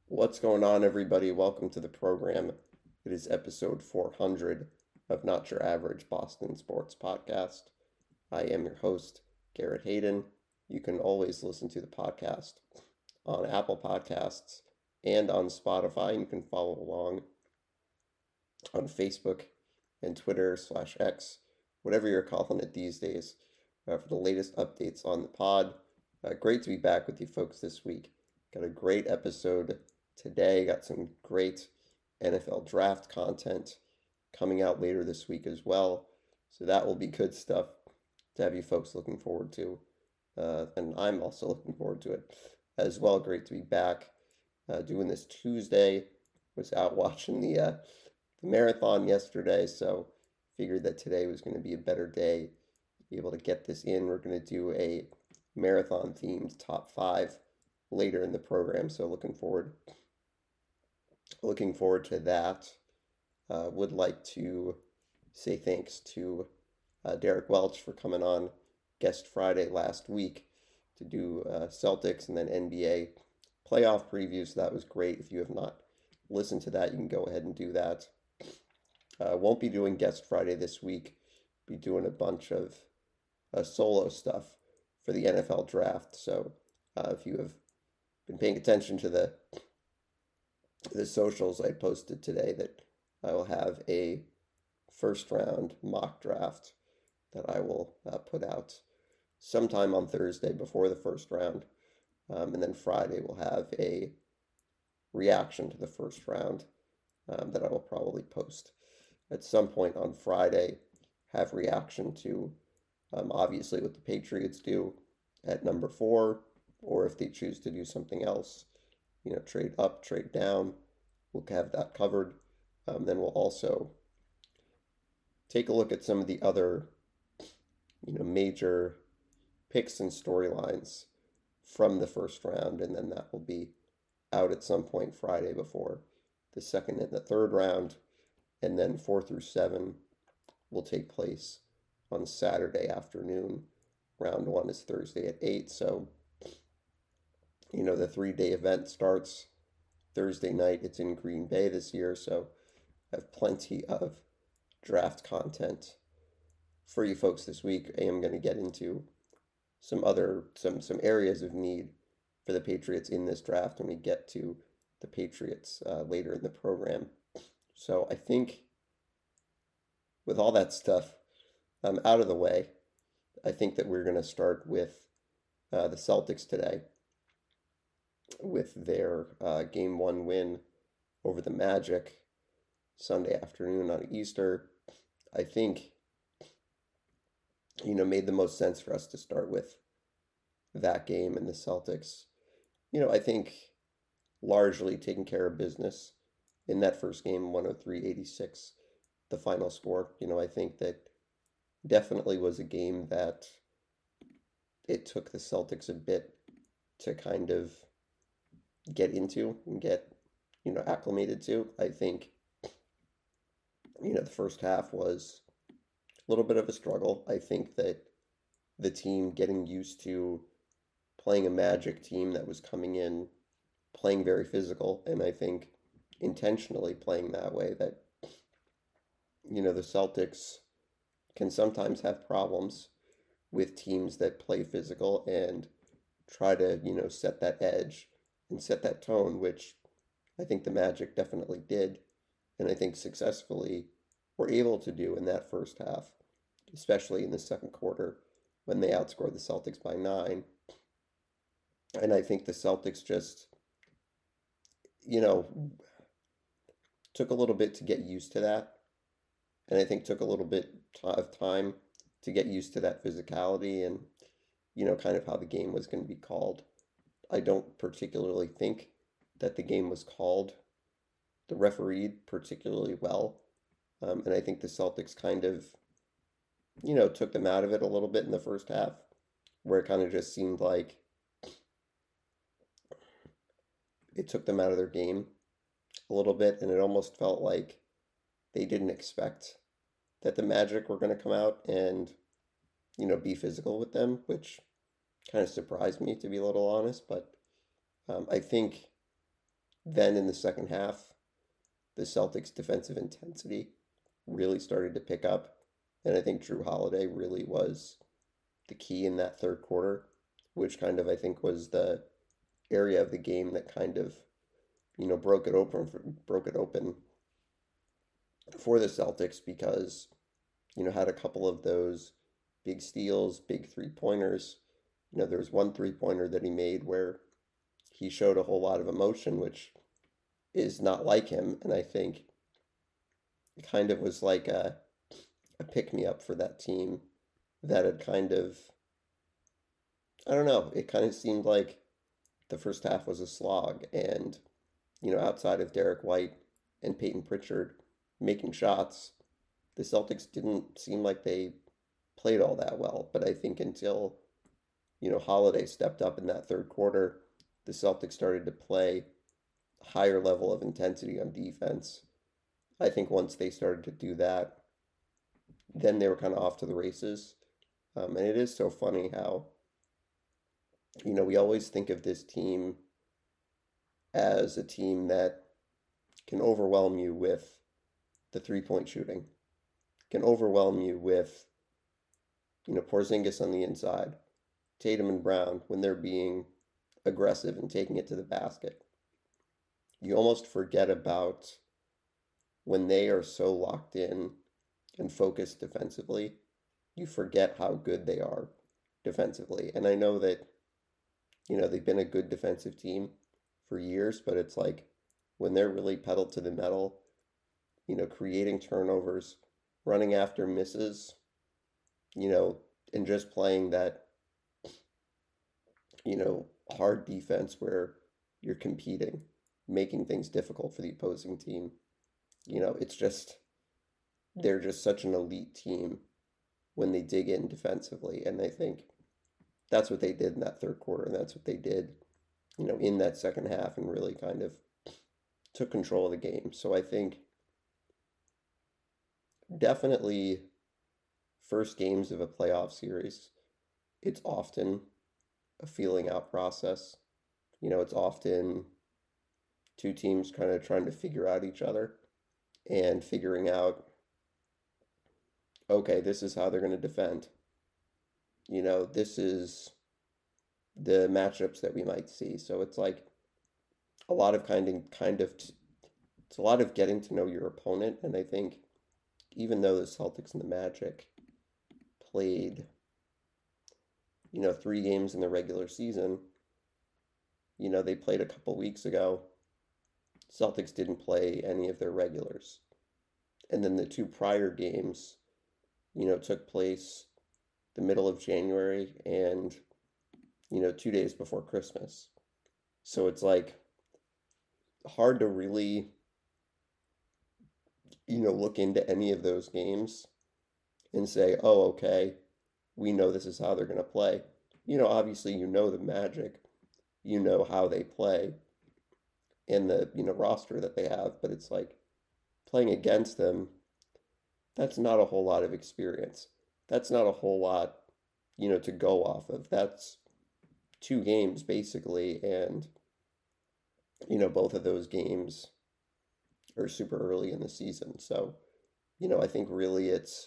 What's going on, everybody? Welcome to the program. It is episode 400 of Not Your Average Boston Sports Podcast. I am your host, Garrett Hayden. You can always listen to the podcast on Apple Podcasts and on Spotify. And you can follow along on Facebook and Twitter/X, whatever you're calling it these days, for the latest updates on the pod. Great to be back with you folks this week. Got a great episode today. Got some great NFL draft content coming out later this week as well. So that will be good stuff to have you folks looking forward to. And I'm also looking forward to it as well. Great to be back doing this Tuesday. Was out watching the marathon yesterday, so figured that today was going to be a better day to be able to get this in. We're going to do a marathon themed top five later in the program, so looking forward to that. Would like to say thanks to Derek Welch for coming on guest Friday last week to do Celtics and then NBA playoff previews. So that was great. If you have not listened to that, you can go ahead and do that. Won't be doing guest Friday this week. Be doing a bunch of solo stuff for the NFL draft. So if you have been paying attention to the socials I posted today, that I will have a first round mock draft that I will put out sometime on Thursday before the first round. And then Friday we'll have a reaction to the first round that I will probably post at some point on Friday. Have reaction to obviously what the Patriots do at number 4, or if they choose to do something else, trade up, trade down. We'll have that covered. Then we'll also take a look at some of the other, major picks and storylines from the first round, and then that will be out at some point Friday before the second and the third round, and then 4 through 7 will take place on Saturday afternoon. Round 1 is Thursday at 8, so the 3-day event starts Thursday night. It's in Green Bay this year, so I have plenty of draft content for you folks this week. I am going to get into some areas of need for the Patriots in this draft when we get to the Patriots later in the program. So I think with all that stuff out of the way, I think that we're going to start with the Celtics today with their Game 1 win over the Magic Sunday afternoon on Easter. I think, made the most sense for us to start with that game and the Celtics. I think largely taking care of business in that first game, 103-86, the final score. I think that definitely was a game that it took the Celtics a bit to kind of get into and get, acclimated to. I think, the first half was a little bit of a struggle. I think that the team getting used to playing a Magic team that was coming in playing very physical, and I think intentionally playing that way, that the Celtics can sometimes have problems with teams that play physical and try to set that edge and set that tone, which I think the Magic definitely did, and I think successfully were able to do in that first half, especially in the second quarter when they outscored the Celtics by 9. And I think the Celtics just, took a little bit to get used to that. And I think took a little bit of time to get used to that physicality and, kind of how the game was going to be called. I don't particularly think that the game was called, the refereed, particularly well. And I think the Celtics kind of, took them out of it a little bit in the first half, where it kind of just seemed like it took them out of their game a little bit, and it almost felt like they didn't expect that the Magic were going to come out and, be physical with them, which kind of surprised me, to be a little honest. But I think Then in the second half, the Celtics' defensive intensity really started to pick up. And I think Drew Holiday really was the key in that third quarter, which kind of I think was the area of the game that kind of broke it open for the Celtics because had a couple of those big steals, big three pointers. There was one 3-pointer that he made where he showed a whole lot of emotion, which is not like him, and I think it kind of was like a pick me up for that team that had kind of, I don't know, it kind of seemed like the first half was a slog, and outside of Derek White and Peyton Pritchard making shots, the Celtics didn't seem like they played all that well. But I think until, Holiday stepped up in that third quarter, the Celtics started to play a higher level of intensity on defense. I think once they started to do that, then they were kind of off to the races. And it is so funny how, we always think of this team as a team that can overwhelm you with the 3-point shooting, can overwhelm you with, Porzingis on the inside, Tatum and Brown when they're being aggressive and taking it to the basket. You almost forget about when they are so locked in and focused defensively, you forget how good they are defensively. And I know that, they've been a good defensive team for years, but it's like when they're really pedaled to the metal, creating turnovers, running after misses, and just playing that, hard defense where you're competing, making things difficult for the opposing team. It's just, they're just such an elite team when they dig in defensively. And I think that's what they did in that third quarter. And that's what they did, in that second half and really kind of took control of the game. So I think definitely first games of a playoff series, it's often a feeling out process. It's often two teams kind of trying to figure out each other and figuring out, okay, this is how they're going to defend. This is the matchups that we might see. So it's like a lot of it's a lot of getting to know your opponent. And I think even though the Celtics and the Magic played, 3 games in the regular season, they played a couple weeks ago. Celtics didn't play any of their regulars. And then the 2 prior games, took place the middle of January and, 2 days before Christmas. So it's like hard to really, look into any of those games and say, oh, okay, we know this is how they're going to play. Obviously, the Magic, how they play and the, roster that they have, but it's like playing against them, that's not a whole lot of experience. That's not a whole lot, to go off of. That's 2 games basically, and, both of those games are super early in the season. So, I think really it's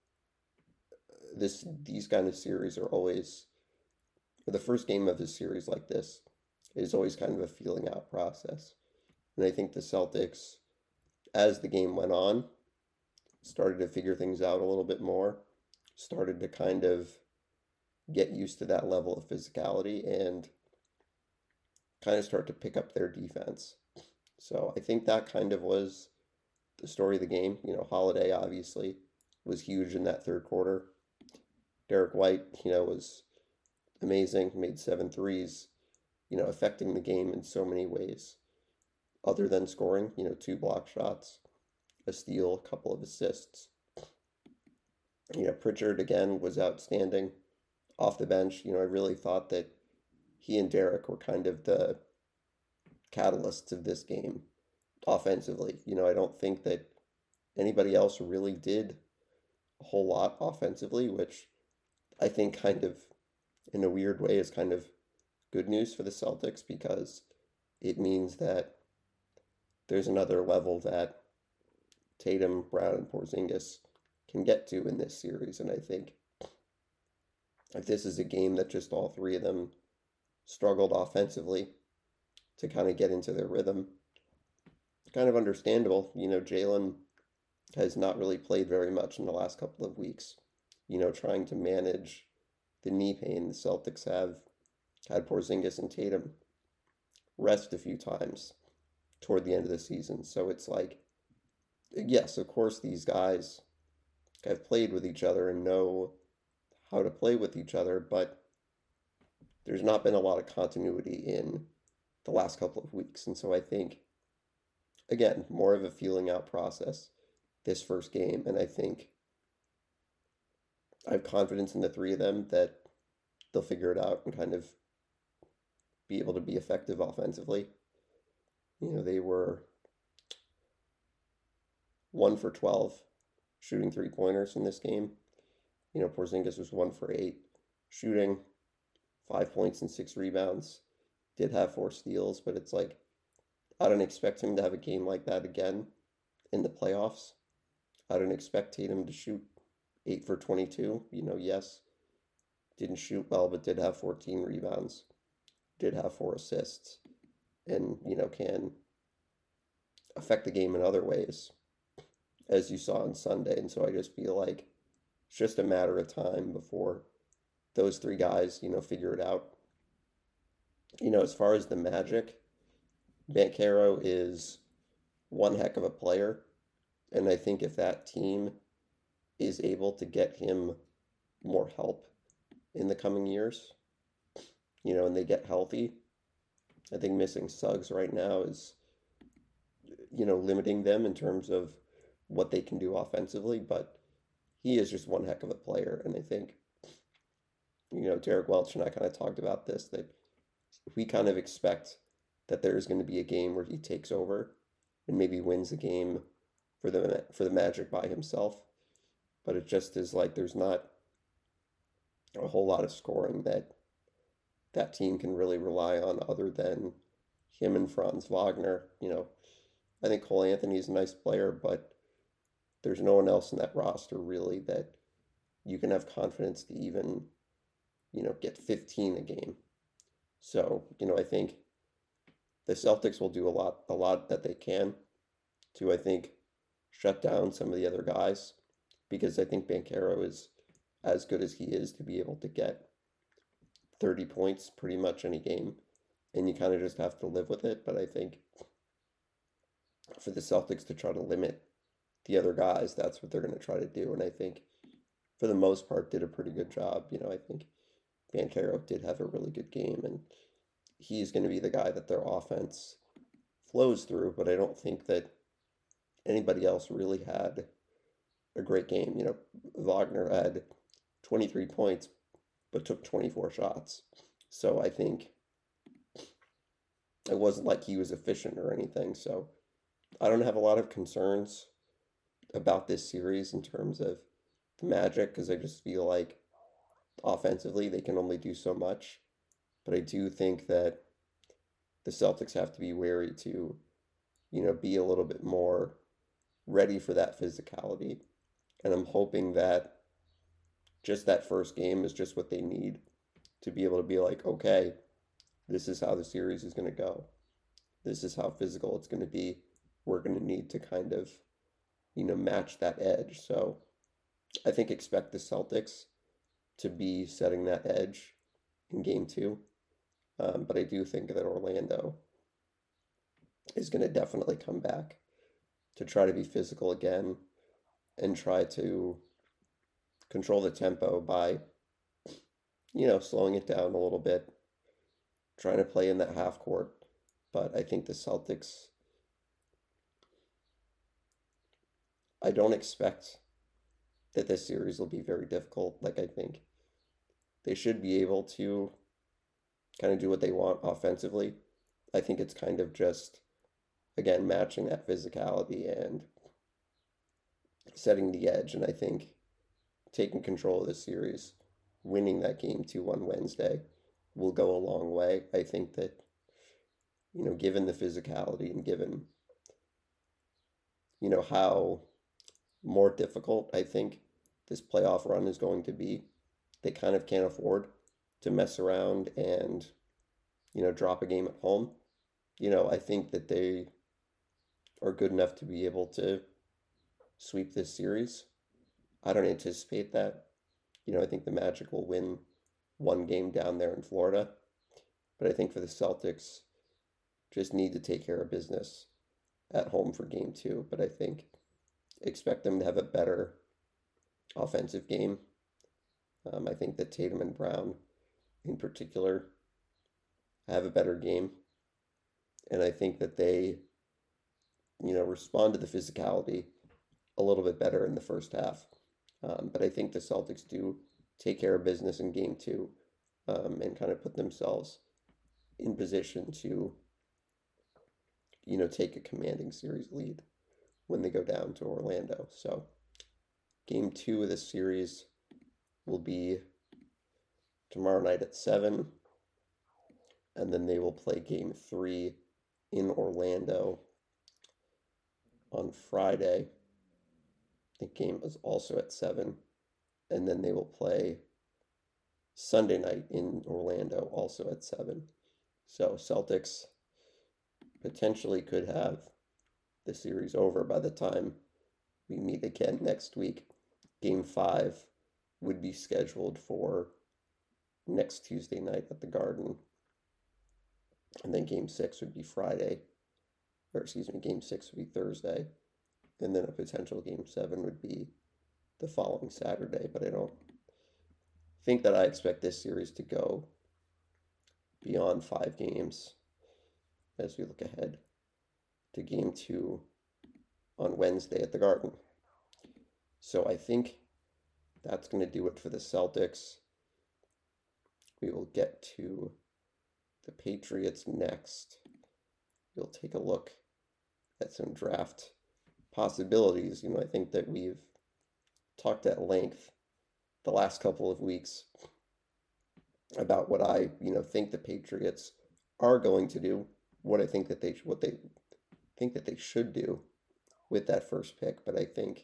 these kind of series are always, the first game of the series like this is always kind of a feeling out process. And I think the Celtics, as the game went on, started to figure things out a little bit more, started to kind of get used to that level of physicality and kind of start to pick up their defense. So I think that kind of was the story of the game. Holiday obviously was huge in that third quarter. Derek White, was amazing, made 7 threes, affecting the game in so many ways. Other than scoring, 2 block shots, a steal, a couple of assists. Pritchard again was outstanding off the bench. I really thought that he and Derek were kind of the catalysts of this game offensively. I don't think that anybody else really did a whole lot offensively, which I think kind of in a weird way is kind of good news for the Celtics because it means that there's another level that Tatum, Brown, and Porzingis can get to in this series. And I think if this is a game that just all three of them struggled offensively to kind of get into their rhythm, it's kind of understandable. Jalen has not really played very much in the last couple of weeks. Trying to manage the knee pain. The Celtics have had Porzingis and Tatum rest a few times toward the end of the season. So it's like, yes, of course, these guys have played with each other and know how to play with each other, but there's not been a lot of continuity in the last couple of weeks. And so I think, again, more of a feeling out process this first game. And I think I have confidence in the three of them that they'll figure it out and kind of be able to be effective offensively. They were 1 for 12 shooting 3-pointers in this game. Porzingis was 1 for 8 shooting, 5 points and 6 rebounds. Did have 4 steals, but it's like, I don't expect him to have a game like that again in the playoffs. I don't expect Tatum to shoot 8 for 22. Yes, didn't shoot well, but did have 14 rebounds, did have 4 assists, and, can affect the game in other ways, as you saw on Sunday. And so I just feel like it's just a matter of time before those three guys, figure it out. As far as the Magic, Banchero is one heck of a player. And I think if that team is able to get him more help in the coming years, and they get healthy, I think missing Suggs right now is, limiting them in terms of what they can do offensively, but he is just one heck of a player. And I think, Derek Welch and I kind of talked about this, that we kind of expect that there's going to be a game where he takes over and maybe wins the game for the Magic by himself. But it just is like there's not a whole lot of scoring that team can really rely on other than him and Franz Wagner. I think Cole Anthony is a nice player, but there's no one else in that roster really that you can have confidence to even, get 15 a game. So, I think the Celtics will do a lot that they can to, I think, shut down some of the other guys, because I think Banchero is as good as he is to be able to get 30 points pretty much any game, and you kind of just have to live with it. But I think for the Celtics to try to limit the other guys, that's what they're going to try to do. And I think for the most part did a pretty good job. I think Banchero did have a really good game, and he's going to be the guy that their offense flows through. But I don't think that anybody else really had a great game. Wagner had 23 points, but took 24 shots. So I think it wasn't like he was efficient or anything. So I don't have a lot of concerns about this series in terms of the Magic, because I just feel like offensively they can only do so much. But I do think that the Celtics have to be wary to, be a little bit more ready for that physicality. And I'm hoping that just that first game is just what they need to be able to be like, okay, this is how the series is going to go. This is how physical it's going to be. We're going to need to kind of, match that edge. So I think expect the Celtics to be setting that edge in game 2. But I do think that Orlando is going to definitely come back to try to be physical again and try to control the tempo by, slowing it down a little bit, trying to play in that half court. But I think the Celtics, I don't expect that this series will be very difficult. Like, I think they should be able to kind of do what they want offensively. I think it's kind of just, again, matching that physicality and setting the edge. And I think taking control of the series, winning that game 2-1 Wednesday will go a long way. I think that, given the physicality and given how more difficult I think this playoff run is going to be. They kind of can't afford to mess around and, drop a game at home. I think that they are good enough to be able to sweep this series. I don't anticipate that. I think the Magic will win one game down there in Florida. But I think for the Celtics, just need to take care of business at home for game two. But I think expect them to have a better offensive game. I think that Tatum and Brown, in particular, have a better game. And I think that they, respond to the physicality a little bit better in the first half. But I think the Celtics do take care of business in game two, and kind of put themselves in position to, take a commanding series lead when they go down to Orlando. So game two of this series will be tomorrow night at 7, and then they will play game 3 in Orlando on Friday. The game is also at 7, and then they will play Sunday night in Orlando also at 7. So Celtics potentially could have the series over by the time we meet again next week. Game 5 would be scheduled for next Tuesday night at the Garden. And then game 6 would be game 6 would be Thursday. And then a potential game 7 would be the following Saturday. But I don't think that I expect this series to go beyond 5 games as we look ahead to game 2 on Wednesday at the Garden. So I think that's going to do it for the Celtics. We will get to the Patriots next. We'll take a look at some draft possibilities. I think that we've talked at length the last couple of weeks about what I, think the Patriots are going to do, what they think that they should do with that first pick. But I think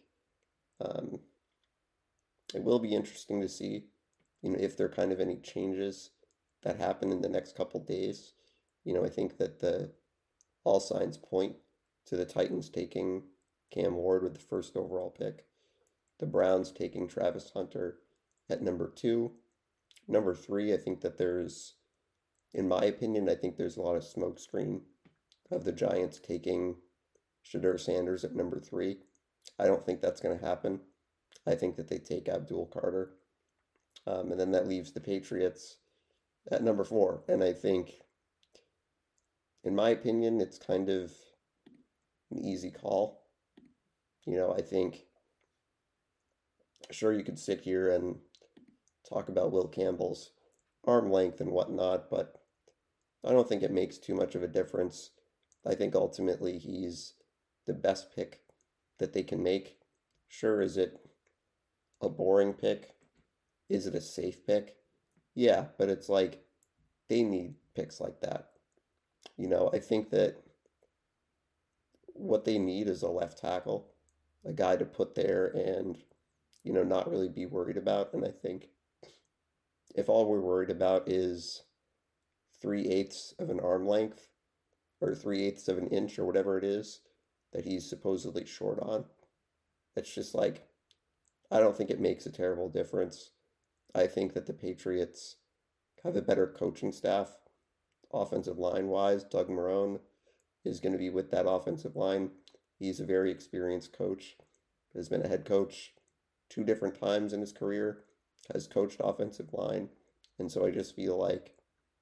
it will be interesting to see, if there are kind of any changes that happen in the next couple days. I think that all signs point to the Titans taking Cam Ward with the first overall pick, the Browns taking Travis Hunter at number 2. Number 3, I think that in my opinion, I think there's a lot of smokescreen of the Giants taking Shedeur Sanders at number 3. I don't think that's going to happen. I think that they take Abdul Carter. And then that leaves the Patriots at number 4. And I think, in my opinion, it's kind of an easy call. I think, sure, you could sit here and talk about Will Campbell's arm length and whatnot, but I don't think it makes too much of a difference. I think ultimately he's the best pick that they can make. Sure, is it a boring pick? Is it a safe pick? Yeah, but it's like they need picks like that. I think that what they need is a left tackle, a guy to put there and, not really be worried about. And I think if all we're worried about is 3/8 of an arm length or 3/8 of an inch or whatever it is that he's supposedly short on, it's just like, I don't think it makes a terrible difference. I think that the Patriots have a better coaching staff, offensive line wise. Doug Marrone is going to be with that offensive line. He's a very experienced coach, has been a head coach 2 different times in his career, has coached offensive line. And so I just feel like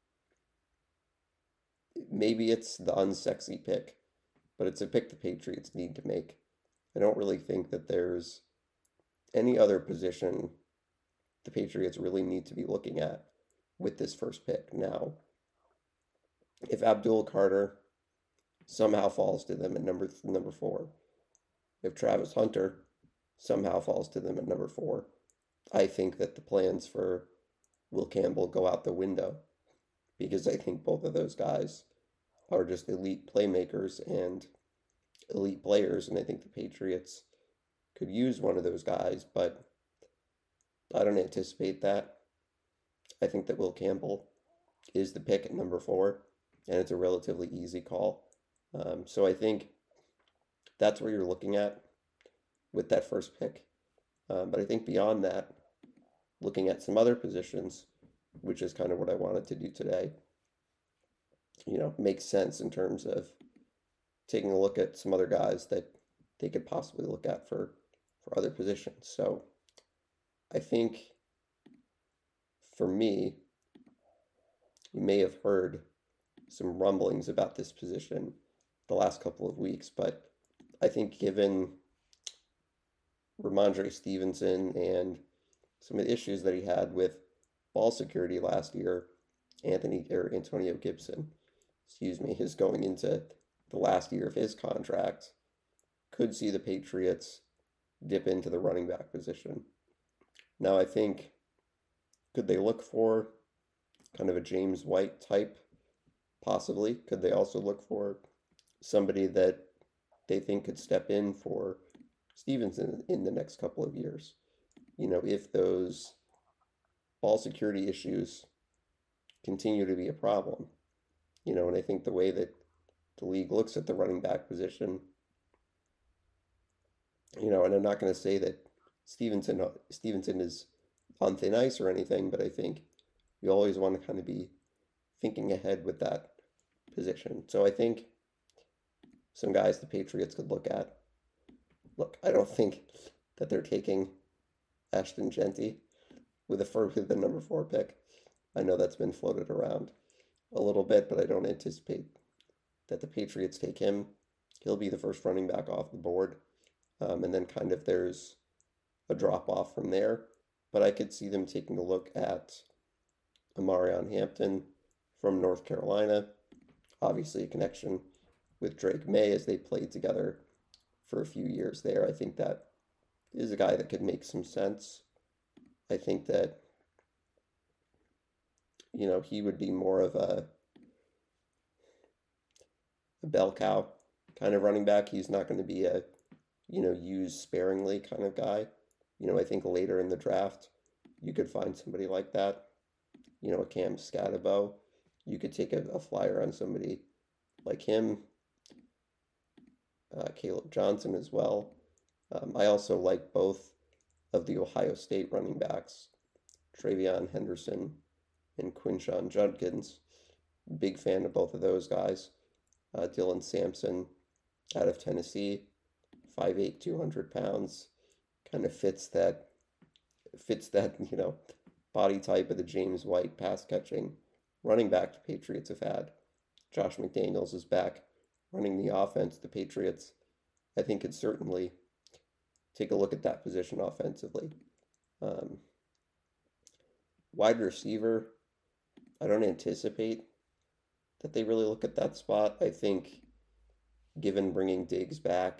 maybe it's the unsexy pick, but it's a pick the Patriots need to make. I don't really think that there's any other position the Patriots really need to be looking at with this first pick. Now, if Abdul Carter somehow falls to them at number 4, if Travis Hunter somehow falls to them at number 4, I think that the plans for Will Campbell go out the window, because I think both of those guys are just elite playmakers and elite players, and I think the Patriots could use one of those guys, but I don't anticipate that. I think that Will Campbell is the pick at number 4, and it's a relatively easy call. So I think that's where you're looking at with that first pick. But I think beyond that, looking at some other positions, which is kind of what I wanted to do today, makes sense in terms of taking a look at some other guys that they could possibly look at for other positions. So I think for me, you may have heard some rumblings about this position the last couple of weeks, but I think given Rhamondre Stevenson and some of the issues that he had with ball security last year, Antonio Gibson, is going into the last year of his contract, could see the Patriots dip into the running back position. Now, I think, could they look for kind of a James White type? Possibly. Could they also look for somebody that they think could step in for Stevenson in the next couple of years? If those ball security issues continue to be a problem. And I think the way that the league looks at the running back position, and I'm not going to say that Stevenson is on thin ice or anything, but I think we always want to kind of be thinking ahead with that position. So I think some guys the Patriots could look at. Look, I don't think that they're taking Ashton Jeanty with the number 4 pick. I know that's been floated around a little bit, but I don't anticipate that the Patriots take him. He'll be the first running back off the board. And then kind of there's a drop off from there. But I could see them taking a look at Amarion Hampton from North Carolina. Obviously a connection with Drake May as they played together for a few years there. I think that is a guy that could make some sense. I think that, he would be more of a bell cow kind of running back. He's not going to be a, use sparingly kind of guy. I think later in the draft, you could find somebody like that. A Cam Scatabo. You could take a flyer on somebody like him. Caleb Johnson as well. I also like both of the Ohio State running backs, Travion Henderson and Quinshon Judkins. Big fan of both of those guys. Dylan Sampson out of Tennessee, 5'8", 200 pounds, kind of fits that, body type of the James White pass-catching running back the Patriots have had. Josh McDaniels is back running the offense. The Patriots, I think, could certainly take a look at that position offensively. Wide receiver, I don't anticipate that they really look at that spot. I think given bringing Diggs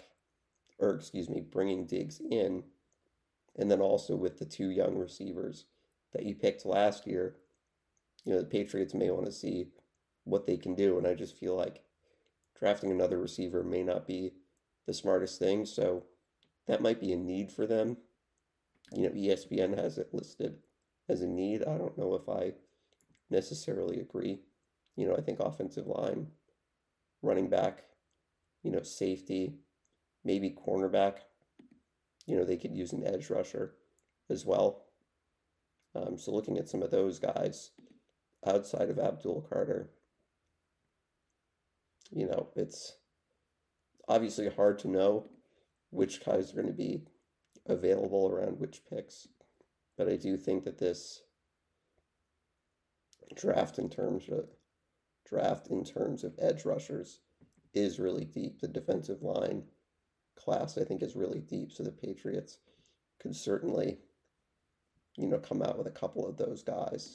in, and then also with the 2 young receivers that you picked last year, the Patriots may want to see what they can do. And I just feel like drafting another receiver may not be the smartest thing. So that might be a need for them. ESPN has it listed as a need. I don't know if I necessarily agree. I think offensive line, running back, safety, maybe cornerback. They could use an edge rusher as well. So looking at some of those guys outside of Abdul Carter, it's obviously hard to know which guys are going to be available around which picks. But I do think that this draft in terms of edge rushers is really deep. The defensive line class, I think, is really deep. So the Patriots could certainly, come out with a couple of those guys.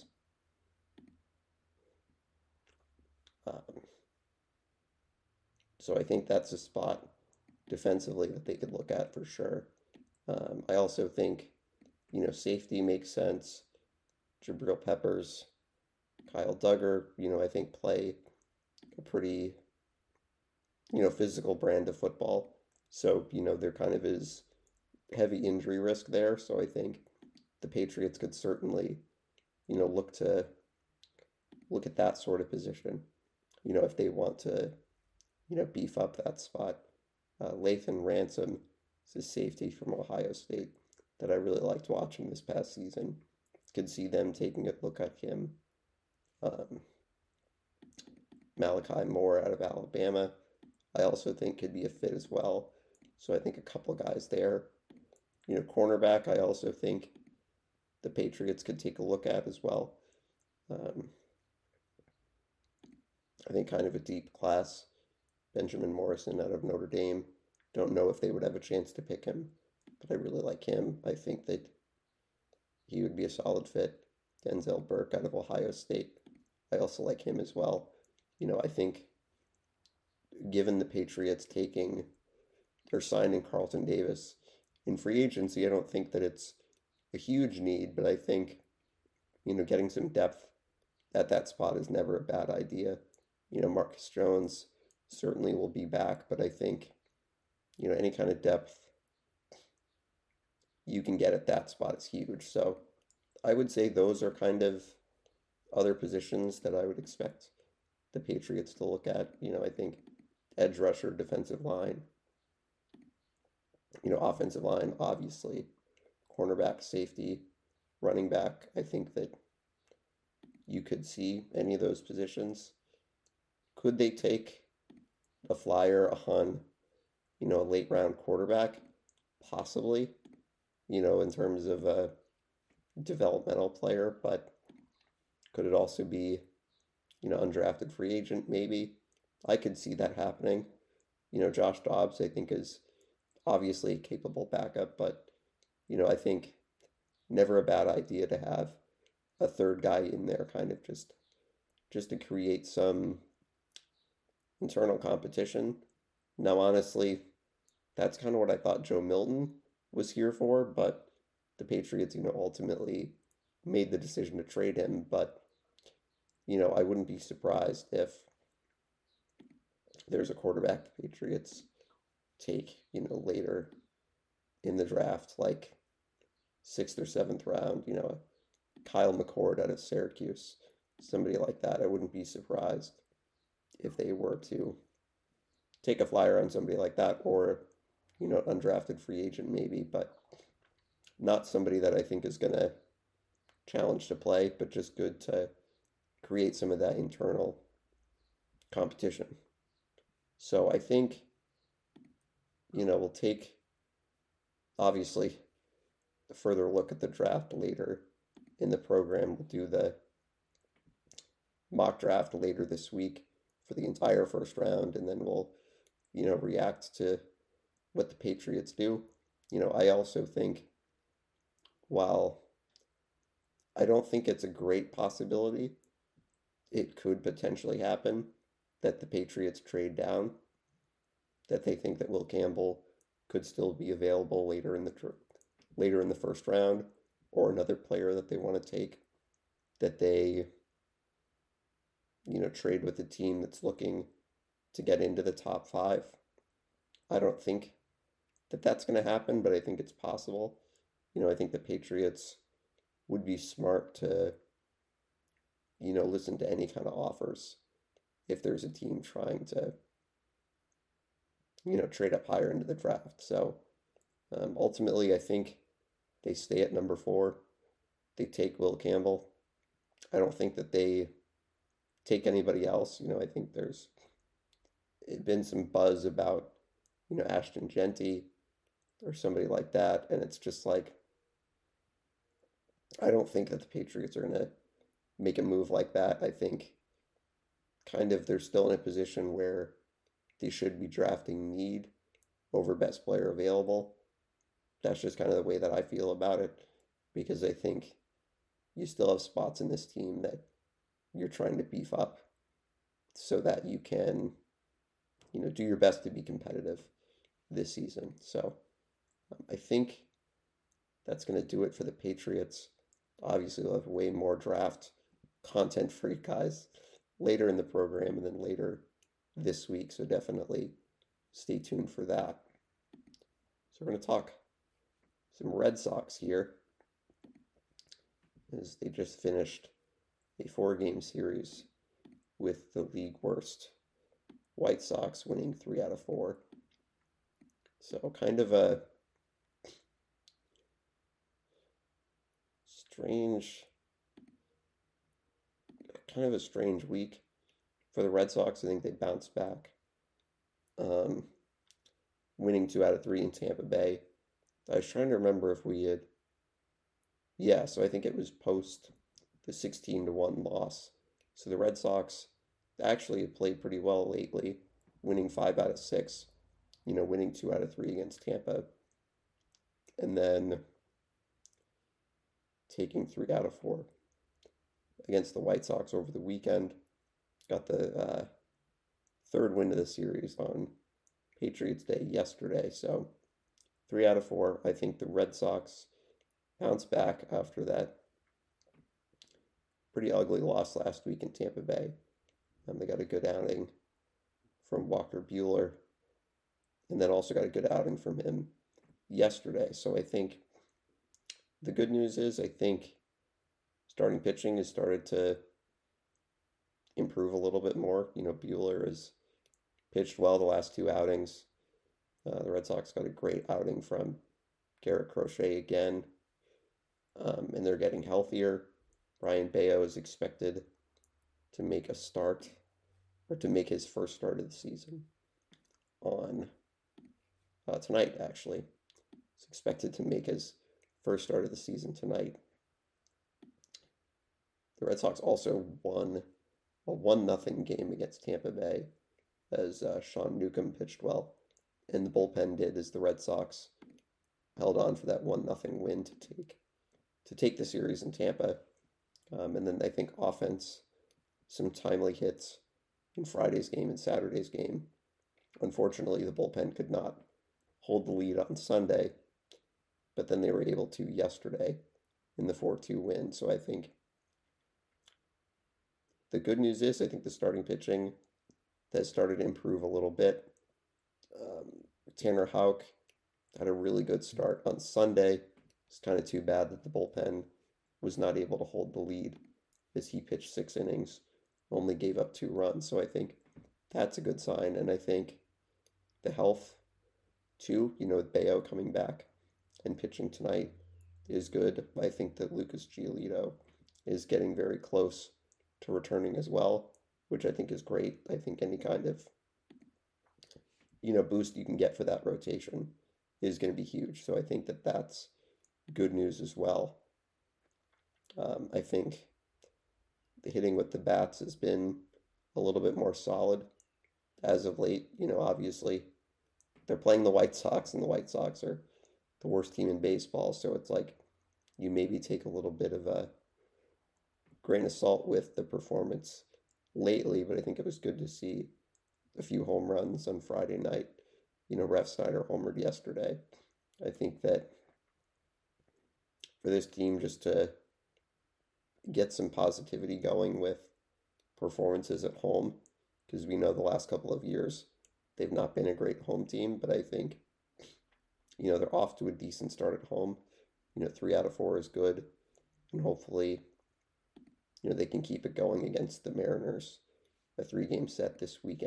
So I think that's a spot defensively that they could look at for sure. I also think, safety makes sense. Jabril Peppers, Kyle Duggar, I think play a pretty physical brand of football. So, there kind of is heavy injury risk there. So I think the Patriots could certainly, look at that sort of position, if they want to, beef up that spot. Lathan Ransom is a safety from Ohio State that I really liked watching this past season. Could see them taking a look at him. Um, Malachi Moore out of Alabama, I also think could be a fit as well. So I think a couple of guys there. Cornerback, I also think the Patriots could take a look at as well. Um, I think kind of a deep class. Benjamin Morrison out of Notre Dame. Don't know if they would have a chance to pick him, but I really like him. I think that he would be a solid fit. Denzel Burke out of Ohio State. I also like him as well. I think given the Patriots taking or signing Carlton Davis in free agency, I don't think that it's a huge need, but I think, getting some depth at that spot is never a bad idea. Marcus Jones certainly will be back, but I think, any kind of depth you can get at that spot is huge. So I would say those are kind of other positions that I would expect the Patriots to look at. I think edge rusher, defensive line, offensive line, obviously, cornerback, safety, running back. I think that you could see any of those positions. Could they take a flyer on, a late round quarterback? Possibly, in terms of a developmental player, but could it also be, undrafted free agent? Maybe. I could see that happening. Josh Dobbs, I think, is obviously a capable backup, but, I think never a bad idea to have a third guy in there, kind of just to create some internal competition. Now, honestly, that's kind of what I thought Joe Milton was here for, but the Patriots, ultimately made the decision to trade him. But, I wouldn't be surprised if there's a quarterback the Patriots take, later in the draft, like sixth or seventh round, Kyle McCord out of Syracuse, somebody like that. I wouldn't be surprised if they were to take a flyer on somebody like that, or, undrafted free agent maybe, but not somebody that I think is going to challenge to play, but just good to create some of that internal competition. So I think, we'll take, obviously, a further look at the draft later in the program. We'll do the mock draft later this week for the entire first round, and then we'll, react to what the Patriots do. I also think, while I don't think it's a great possibility, it could potentially happen that the Patriots trade down, that they think that Will Campbell could still be available later in the first round, or another player that they want to take, that they, trade with a team that's looking to get into the top 5. I don't think that that's going to happen, but I think it's possible. I think the Patriots would be smart to, listen to any kind of offers if there's a team trying to, trade up higher into the draft. So ultimately, I think they stay at number 4. They take Will Campbell. I don't think that they take anybody else. I think there's been some buzz about, Ashton Jeanty or somebody like that. And it's just like, I don't think that the Patriots are going to make a move like that. I think kind of they're still in a position where they should be drafting need over best player available. That's just kind of the way that I feel about it, because I think you still have spots in this team that you're trying to beef up so that you can, do your best to be competitive this season. So I think that's going to do it for the Patriots. Obviously, we'll have way more draft content for you guys later in the program, and then later, this week, so definitely stay tuned for that. So we're going to talk some Red Sox here, as they just finished a 4-game series with the league worst White Sox, winning 3 out of 4. So kind of a strange week for the Red Sox. I think they bounced back, winning 2 out of 3 in Tampa Bay. I was trying to remember if we had, so I think it was post the 16-1 loss. So the Red Sox actually have played pretty well lately, winning 5 out of 6, winning 2 out of 3 against Tampa, and then taking 3 out of 4 against the White Sox over the weekend. Got the third win of the series on Patriots Day yesterday. So 3 out of 4. I think the Red Sox bounced back after that pretty ugly loss last week in Tampa Bay. They got a good outing from Walker Buehler, and then also got a good outing from him yesterday. So I think the good news is I think starting pitching has started to improve a little bit more. Buehler has pitched well the last 2 outings. The Red Sox got a great outing from Garrett Crochet again, and they're getting healthier. Brayan Bello is expected to make his first start of the season on tonight, actually. He's expected to make his first start of the season tonight. The Red Sox also won a 1-0 game against Tampa Bay, as Sean Newcomb pitched well, and the bullpen did, as the Red Sox held on for that 1-0 win to take the series in Tampa. And then I think offense, some timely hits in Friday's game and Saturday's game. Unfortunately, the bullpen could not hold the lead on Sunday, but then they were able to yesterday in the 4-2 win. So I think the good news is I think the starting pitching has started to improve a little bit. Tanner Houck had a really good start on Sunday. It's kind of too bad that the bullpen was not able to hold the lead, as he pitched 6 innings, only gave up 2 runs. So I think that's a good sign. And I think the health, too, with Bello coming back and pitching tonight, is good. I think that Lucas Giolito is getting very close to returning as well, which I think is great. I think any kind of, boost you can get for that rotation is going to be huge. So I think that that's good news as well. I think the hitting with the bats has been a little bit more solid as of late. Obviously, they're playing the White Sox, and the White Sox are the worst team in baseball. So it's like you maybe take a little bit of a grain of salt with the performance lately, but I think it was good to see a few home runs on Friday night. Refsnyder homered yesterday. I think that for this team just to get some positivity going with performances at home, because we know the last couple of years they've not been a great home team, but I think, they're off to a decent start at home. 3 out of 4 is good, and hopefully, they can keep it going against the Mariners, a 3-game set this week,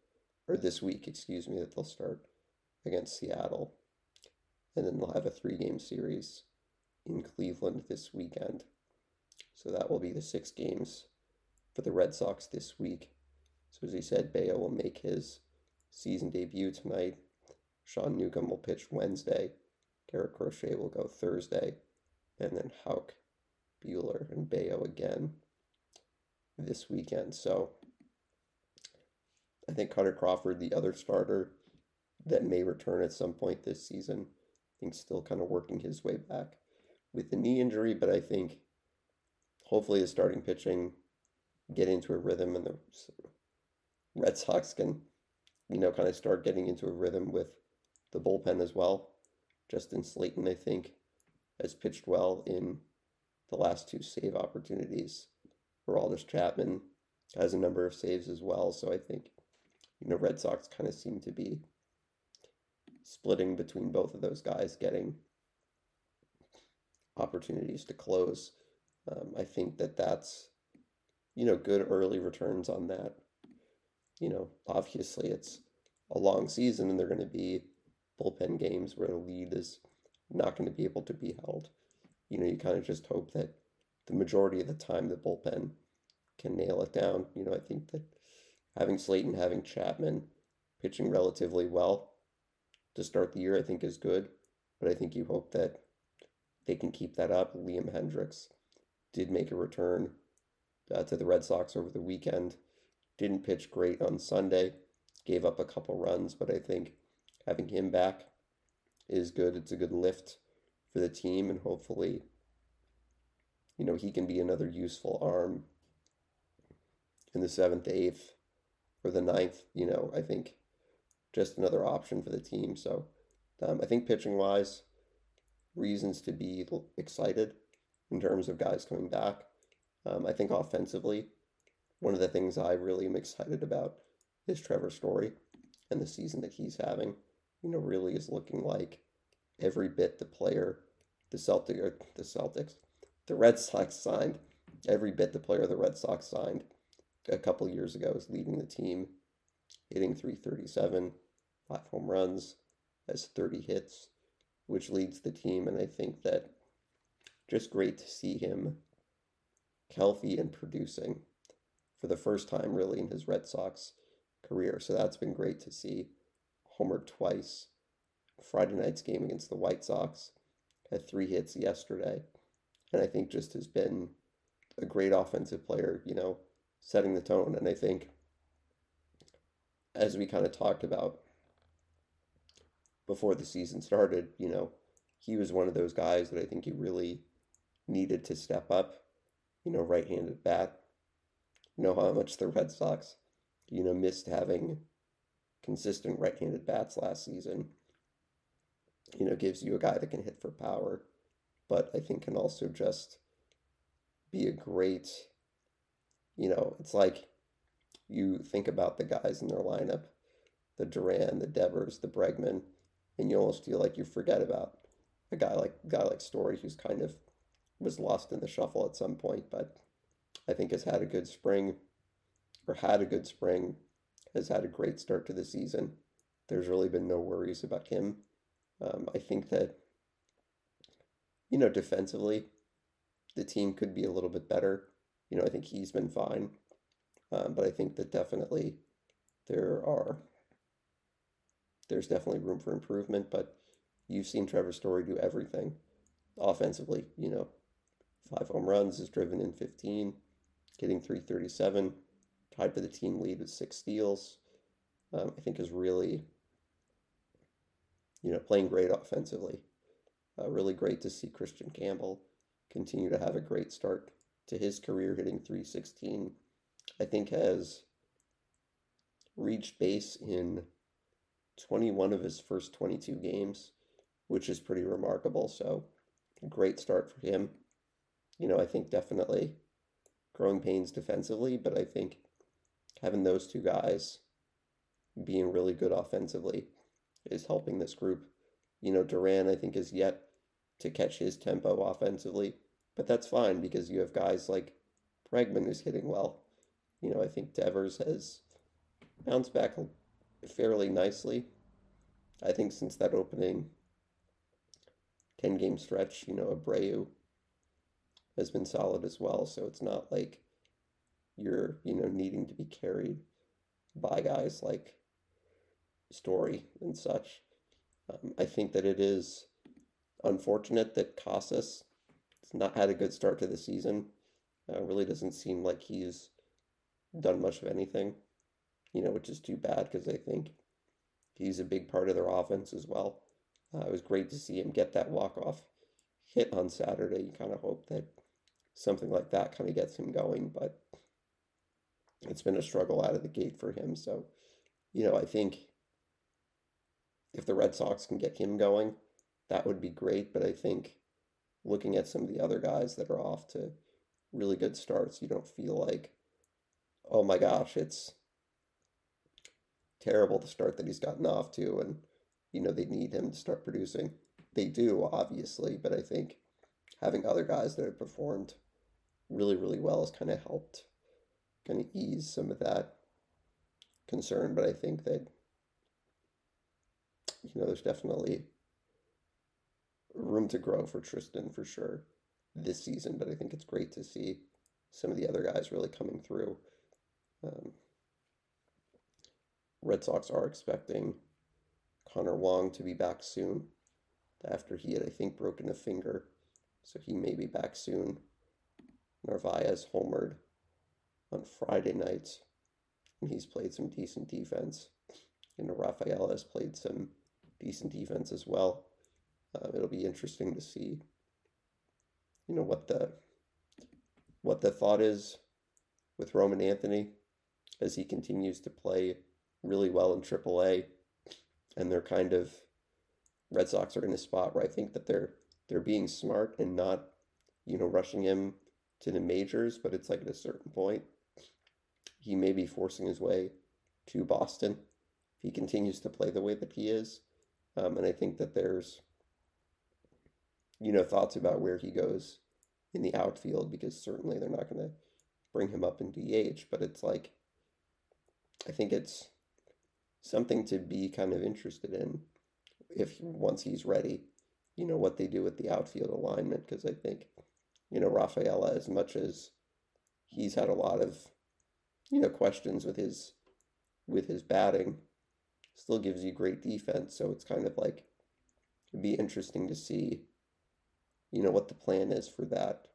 that they'll start against Seattle, and then they'll have a 3-game series in Cleveland this weekend. So that will be the 6 games for the Red Sox this week. So as he said, Bello will make his season debut tonight. Sean Newcomb will pitch Wednesday. Garrett Crochet will go Thursday. And then Houck, Buehler, and Bello again this weekend. So I think Cutter Crawford, the other starter that may return at some point this season, I think still kind of working his way back with the knee injury, but I think hopefully the starting pitching get into a rhythm, and the Red Sox can, kind of start getting into a rhythm with the bullpen as well. Justin Slayton, I think, has pitched well in the last 2 save opportunities. Aroldis Chapman has a number of saves as well, so I think, Red Sox kind of seem to be splitting between both of those guys, getting opportunities to close. I think that that's, good early returns on that. Obviously it's a long season and they're going to be bullpen games where the lead is not going to be able to be held. You kind of just hope that the majority of the time the bullpen can nail it down. I think that having Slayton, having Chapman pitching relatively well to start the year, I think is good. But I think you hope that they can keep that up. Liam Hendriks did make a return to the Red Sox over the weekend. Didn't pitch great on Sunday, gave up a couple runs, but I think having him back is good. It's a good lift for the team, and hopefully, he can be another useful arm in the seventh, eighth, or the ninth. I think just another option for the team. So I think pitching wise, reasons to be excited in terms of guys coming back. I think offensively, one of the things I really am excited about is Trevor Story and the season that he's having. Really is looking like every bit the player the Red Sox signed, every bit the player the Red Sox signed a couple years ago is leading the team, hitting 337, 5 home runs, has 30 hits, which leads the team. And I think that just great to see him healthy and producing for the first time really in his Red Sox career. So that's been great to see. Homered twice. Friday night's game against the White Sox, had 3 hits yesterday. And I think just has been a great offensive player, setting the tone. And I think, as we kind of talked about before the season started, he was one of those guys that I think he really needed to step up, right-handed bat. How much the Red Sox, missed having consistent right-handed bats last season. Gives you a guy that can hit for power, but I think can also just be a great, it's like you think about the guys in their lineup, the Duran, the Devers, the Bregman, and you almost feel like you forget about a guy like Story, who's kind of was lost in the shuffle at some point, but I think has had a good spring, has had a great start to the season. There's really been no worries about him. I think that, defensively, the team could be a little bit better. I think he's been fine. But I think that definitely there's definitely room for improvement. But you've seen Trevor Story do everything offensively. 5 home runs, is driven in 15, getting 337, tied for the team lead with 6 steals. I think is really, playing great offensively. Really great to see Christian Campbell continue to have a great start to his career, hitting 316. I think has reached base in 21 of his first 22 games, which is pretty remarkable. So, great start for him. I think definitely growing pains defensively, but I think having those two guys being really good offensively is helping this group. Duran, I think, is yet to catch his tempo offensively, but that's fine because you have guys like Bregman who's hitting well. I think Devers has bounced back fairly nicely. I think since that opening 10-game stretch, Abreu has been solid as well. So it's not like you're, needing to be carried by guys like Story and such. I think that it is unfortunate that Casas has not had a good start to the season. Really doesn't seem like he's done much of anything, which is too bad because I think he's a big part of their offense as well. It was great to see him get that walk-off hit on Saturday. You kind of hope that something like that kind of gets him going, but it's been a struggle out of the gate for him. So, I think if the Red Sox can get him going, that would be great. But I think looking at some of the other guys that are off to really good starts, you don't feel like, oh my gosh, it's terrible the start that he's gotten off to, and they need him to start producing. They do, obviously, but I think having other guys that have performed really, really well has kind of helped kind of ease some of that concern. But I think that, there's definitely room to grow for Tristan for sure this season. But I think it's great to see some of the other guys really coming through. Red Sox are expecting Connor Wong to be back soon after he had, I think, broken a finger. So he may be back soon. Narvaez homered on Friday night, and he's played some decent defense. Rafael has played some decent defense as well. It'll be interesting to see, what the thought is with Roman Anthony as he continues to play really well in AAA, and they're kind of Red Sox are in a spot where I think that they're being smart and not, rushing him to the majors, but it's like at a certain point he may be forcing his way to Boston if he continues to play the way that he is. And I think that there's, thoughts about where he goes in the outfield, because certainly they're not going to bring him up in DH, but it's like, I think it's something to be kind of interested in once he's ready, what they do with the outfield alignment, because I think, Rafaela, as much as he's had a lot of, questions with his batting, still gives you great defense. So it's kind of like, it'd be interesting to see, what the plan is for that.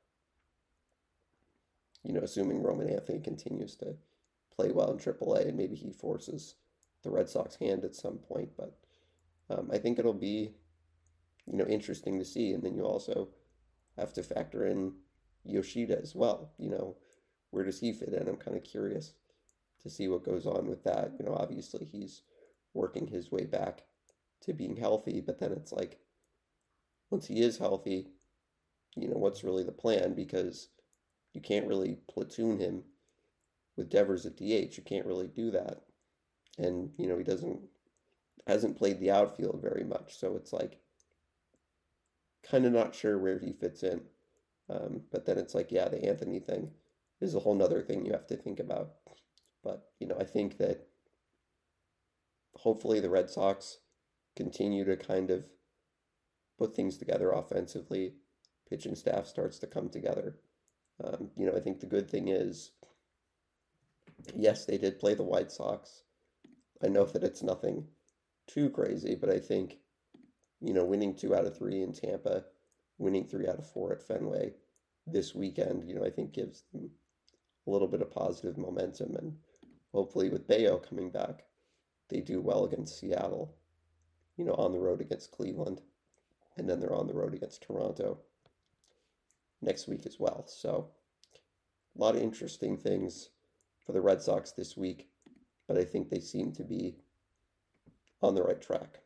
Assuming Roman Anthony continues to play well in AAA, and maybe he forces the Red Sox hand at some point. But I think it'll be, interesting to see. And then you also have to factor in Yoshida as well. Where does he fit in? I'm kind of curious to see what goes on with that. Obviously he's working his way back to being healthy, but then it's like, once he is healthy, what's really the plan? Because you can't really platoon him with Devers at DH. You can't really do that. And, he hasn't played the outfield very much. So it's like, kind of not sure where he fits in. But then it's like, yeah, the Anthony thing is a whole nother thing you have to think about. But, I think that hopefully the Red Sox continue to kind of put things together offensively. Pitching staff starts to come together. I think the good thing is, yes, they did play the White Sox. I know that it's nothing too crazy, but I think, winning 2 out of 3 in Tampa, winning 3 out of 4 at Fenway this weekend, I think gives them a little bit of positive momentum. And hopefully with Bayo coming back, they do well against Seattle, on the road against Cleveland, and then they're on the road against Toronto next week as well. So a lot of interesting things for the Red Sox this week, but I think they seem to be on the right track.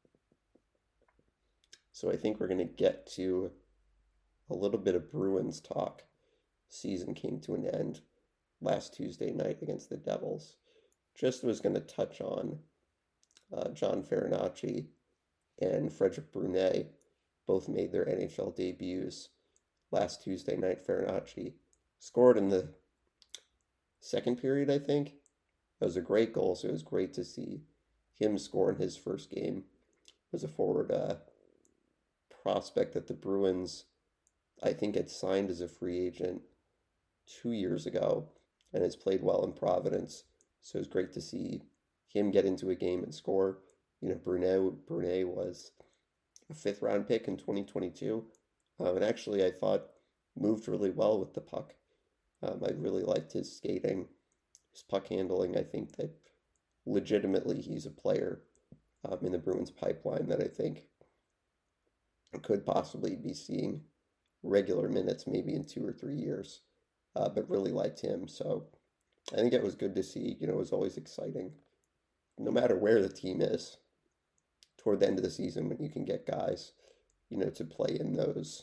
So I think we're going to get to a little bit of Bruins talk. Season came to an end last Tuesday night against the Devils. Just was going to touch on John Farinacci and Frederick Brunet. Both made their NHL debuts last Tuesday night. Farinacci scored in the second period, I think. That was a great goal, so it was great to see him score in his first game. Was a forward prospect that the Bruins, I think, had signed as a free agent 2 years ago and has played well in Providence. So it's great to see him get into a game and score. Brunet was a 5th round pick in 2022. And actually, I thought moved really well with the puck. I really liked his skating, his puck handling. I think that legitimately he's a player in the Bruins pipeline that I think could possibly be seeing regular minutes maybe in 2 or 3 years, but really liked him. So I think it was good to see. It was always exciting, no matter where the team is, toward the end of the season when you can get guys, to play in those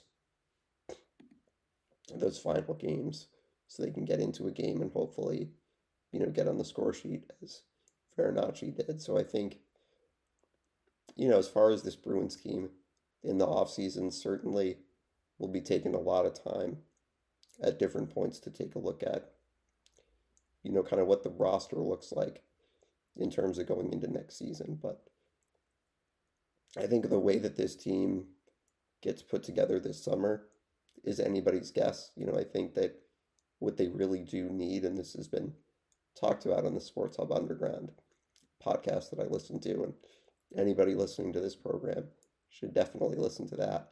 final games so they can get into a game and hopefully, get on the score sheet as Farinacci did. So I think, as far as this Bruins team in the offseason, certainly will be taking a lot of time at different points to take a look at, kind of what the roster looks like in terms of going into next season. But I think the way that this team gets put together this summer is anybody's guess. I think that what they really do need, and this has been talked about on the Sports Hub Underground podcast that I listen to, and anybody listening to this program should definitely listen to that.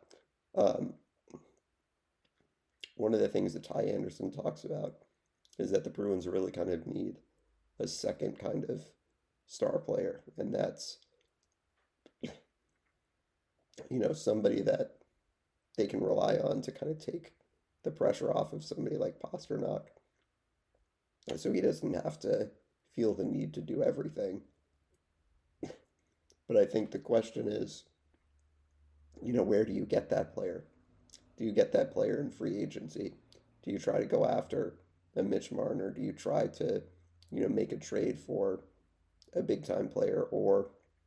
One of the things that Ty Anderson talks about is that the Bruins really kind of need a second kind of star player, and that's somebody that they can rely on to kind of take the pressure off of somebody like Pastrnak, so he doesn't have to feel the need to do everything. But I think the question is, where do you get that player? Do you get that player in free agency? Do you try to go after a Mitch Marner? Do you try to, make a trade for a big time player? Or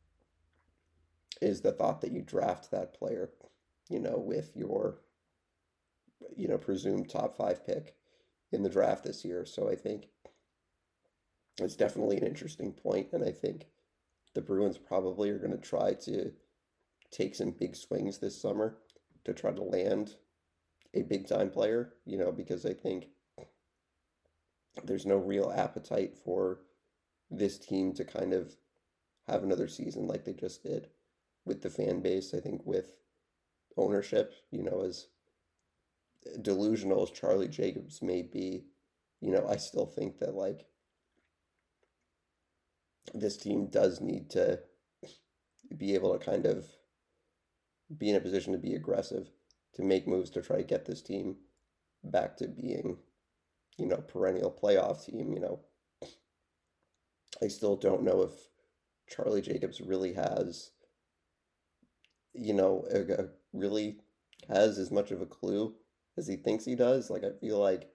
is the thought that you draft that player, with your, presumed top 5 pick in the draft this year? So I think it's definitely an interesting point, and I think the Bruins probably are going to try to take some big swings this summer to try to land a big time player, because I think there's no real appetite for this team to kind of have another season like they just did with the fan base. I think with ownership, as delusional as Charlie Jacobs may be, I still think that like this team does need to be able to kind of be in a position to be aggressive, to make moves to try to get this team back to being, perennial playoff team. I still don't know if Charlie Jacobs really has, really has as much of a clue as he thinks he does. Like, I feel like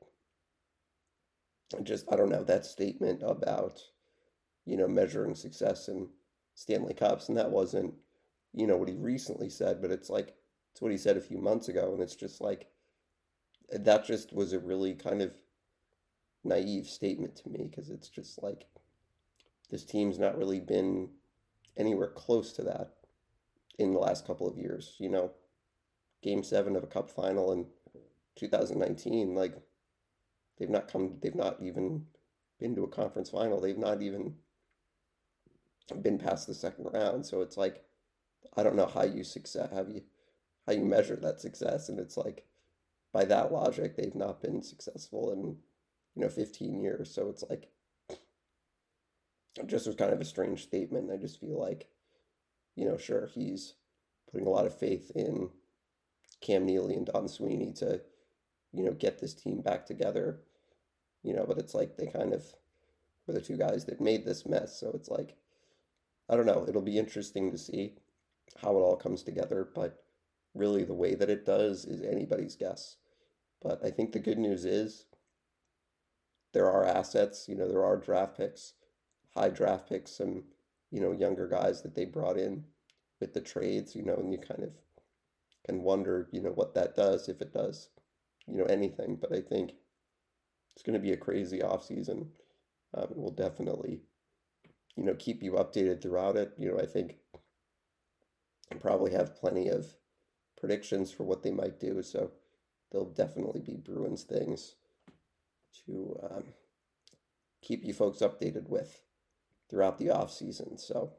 I don't know, that statement about, measuring success in Stanley Cups, and that wasn't, what he recently said, but it's like, it's what he said a few months ago, and it's just like, that just was a really kind of naive statement to me, because it's just like, this team's not really been anywhere close to that in the last couple of years. Game 7 of a cup final in 2019, like, they've not even been to a conference final. They've not even been past the second round. So it's like, I don't know how you measure that success. And it's like, by that logic, they've not been successful in, 15 years. So it's like, it just was kind of a strange statement. I just feel like, sure, he's putting a lot of faith in Cam Neely and Don Sweeney to, get this team back together, but it's like they kind of were the two guys that made this mess. So it's like, I don't know, it'll be interesting to see how it all comes together, but really the way that it does is anybody's guess. But I think the good news is there are assets, there are draft picks, high draft picks, some, younger guys that they brought in with the trades, and you kind of can wonder, what that does, if it does, anything. But I think it's going to be a crazy offseason. We'll definitely, keep you updated throughout it. I think I'll probably have plenty of predictions for what they might do. So there'll definitely be Bruins things to keep you folks updated with throughout the offseason. So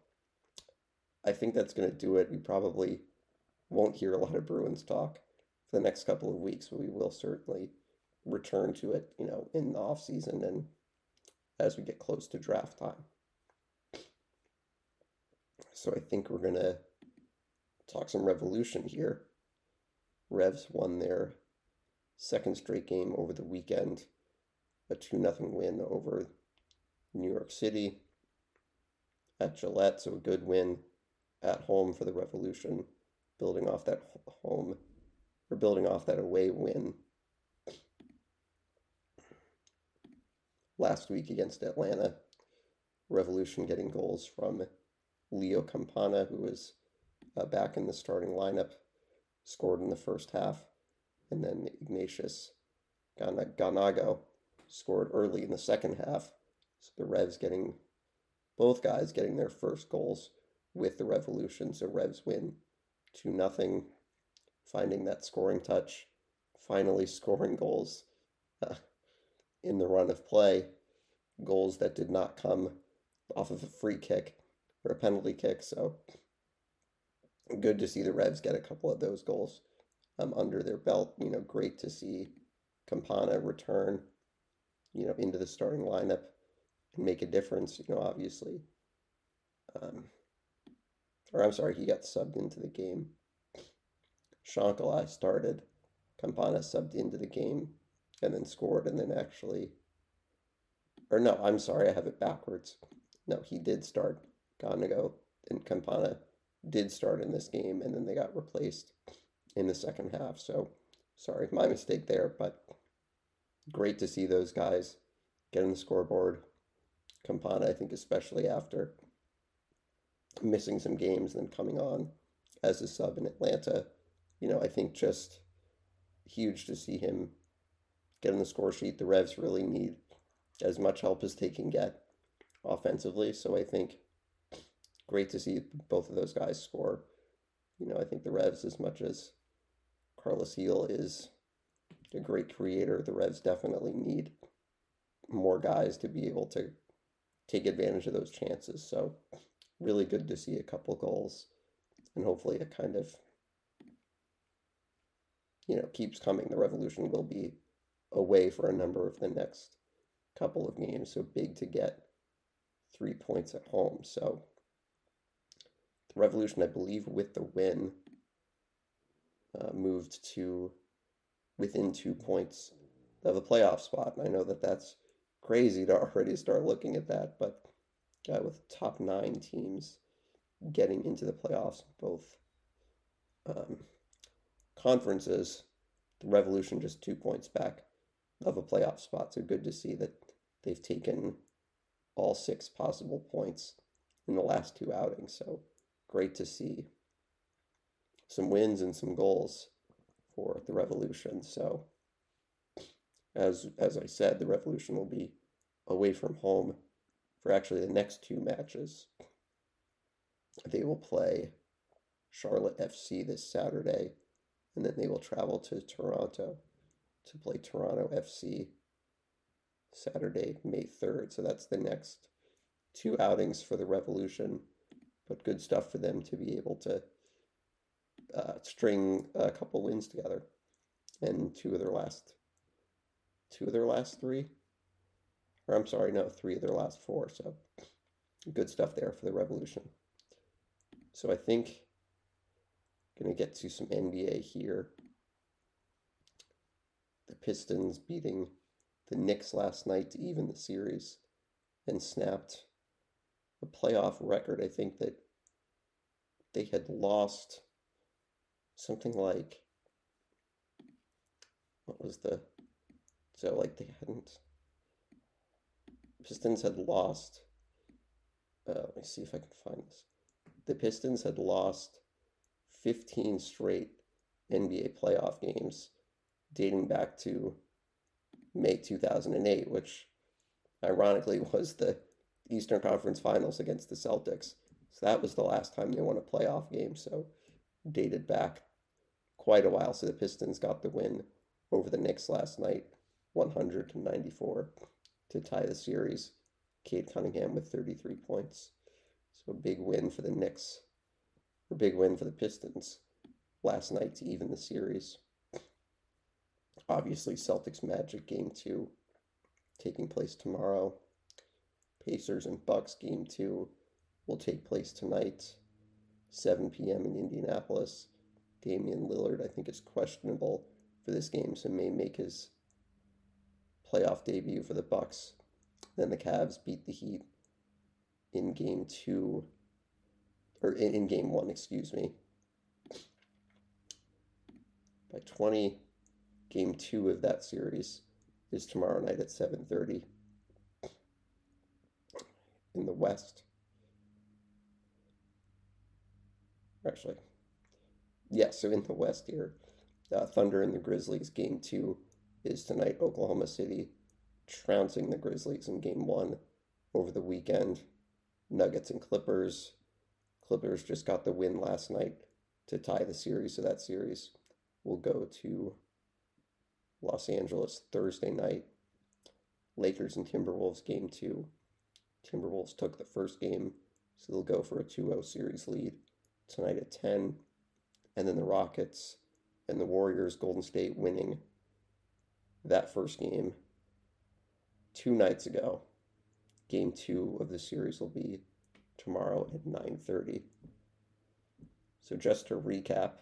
I think that's going to do it. We probably won't hear a lot of Bruins talk for the next couple of weeks, but we will certainly return to it, in the offseason and as we get close to draft time. So I think we're going to talk some Revolution here. Revs won their second straight game over the weekend, a 2-0 win over New York City at Gillette, so a good win at home for the Revolution, building off that away win last week against Atlanta, Revolution getting goals from Leo Campana, who was back in the starting lineup, scored in the first half, and then Ignatius Ganago scored early in the second half. So the Revs getting, both guys getting their first goals with the Revolution. So Revs win 2-0, finding that scoring touch, finally scoring goals in the run of play, goals that did not come off of a free kick or a penalty kick. So good to see the Revs get a couple of those goals under their belt. Great to see Campana return, into the starting lineup and make a difference. Obviously, or I'm sorry, he got subbed into the game. Shankala started, Campana subbed into the game, and then scored, and then or no, I'm sorry, I have it backwards. No, he did start. Ganago and Campana did start in this game, and then they got replaced in the second half. So, sorry, my mistake there, but great to see those guys get on the scoreboard. Campana, I think, especially after missing some games and then coming on as a sub in Atlanta, I think just huge to see him get on the score sheet. The Revs really need as much help as they can get offensively. So I think great to see both of those guys score. I think the Revs, as much as Carlos Gil is a great creator, the Revs definitely need more guys to be able to take advantage of those chances. So really good to see a couple goals, and hopefully it kind of, keeps coming. The Revolution will be away for a number of the next couple of games, so big to get 3 points at home. So the Revolution, I believe, with the win, moved to within 2 points of a playoff spot. And I know that that's crazy to already start looking at that, but with top 9 teams getting into the playoffs, both conferences, the Revolution just 2 points back of a playoff spot. So good to see that they've taken all 6 possible points in the last 2 outings. So great to see some wins and some goals for the Revolution. So as I said, the Revolution will be away from home for actually the next 2 matches. They will play Charlotte FC this Saturday, and then they will travel to Toronto to play Toronto FC Saturday, May 3rd. So that's the next 2 outings for the Revolution, but good stuff for them to be able to string a couple wins together, and 3, or I'm sorry, no, 3 of their last 4. So good stuff there for the Revolution. So I think going to get to some NBA here. The Pistons beating the Knicks last night to even the series and snapped a playoff record. I think that they had lost something like, Pistons had lost, let me see if I can find this. The Pistons had lost 15 straight NBA playoff games dating back to May 2008, which ironically was the Eastern Conference Finals against the Celtics. So that was the last time they won a playoff game, so dated back quite a while. So the Pistons got the win over the Knicks last night, 100-94, to tie the series. Cade Cunningham with 33 points. So a big win for the Knicks, or big win for the Pistons last night to even the series. Obviously, Celtics Magic Game 2 taking place tomorrow. Pacers and Bucks Game 2 will take place tonight, 7 p.m. in Indianapolis. Damian Lillard, I think, is questionable for this game, so may make his playoff debut for the Bucks. Then the Cavs beat the Heat in Game 2, or in Game 1, excuse me, by 20. Game 2 of that series is tomorrow night at 7:30. in the West. Actually, yeah, so in the West here, Thunder and the Grizzlies. Game two is tonight. Oklahoma City trouncing the Grizzlies in game one over the weekend. Nuggets and Clippers. Clippers just got the win last night to tie the series, so that series will go to Los Angeles Thursday night. Lakers and Timberwolves game two. Timberwolves took the first game, so they'll go for a 2-0 series lead tonight at 10. And then the Rockets and the Warriors, Golden State winning that first game 2 nights ago. Game two of the series will be tomorrow at 9:30. So just to recap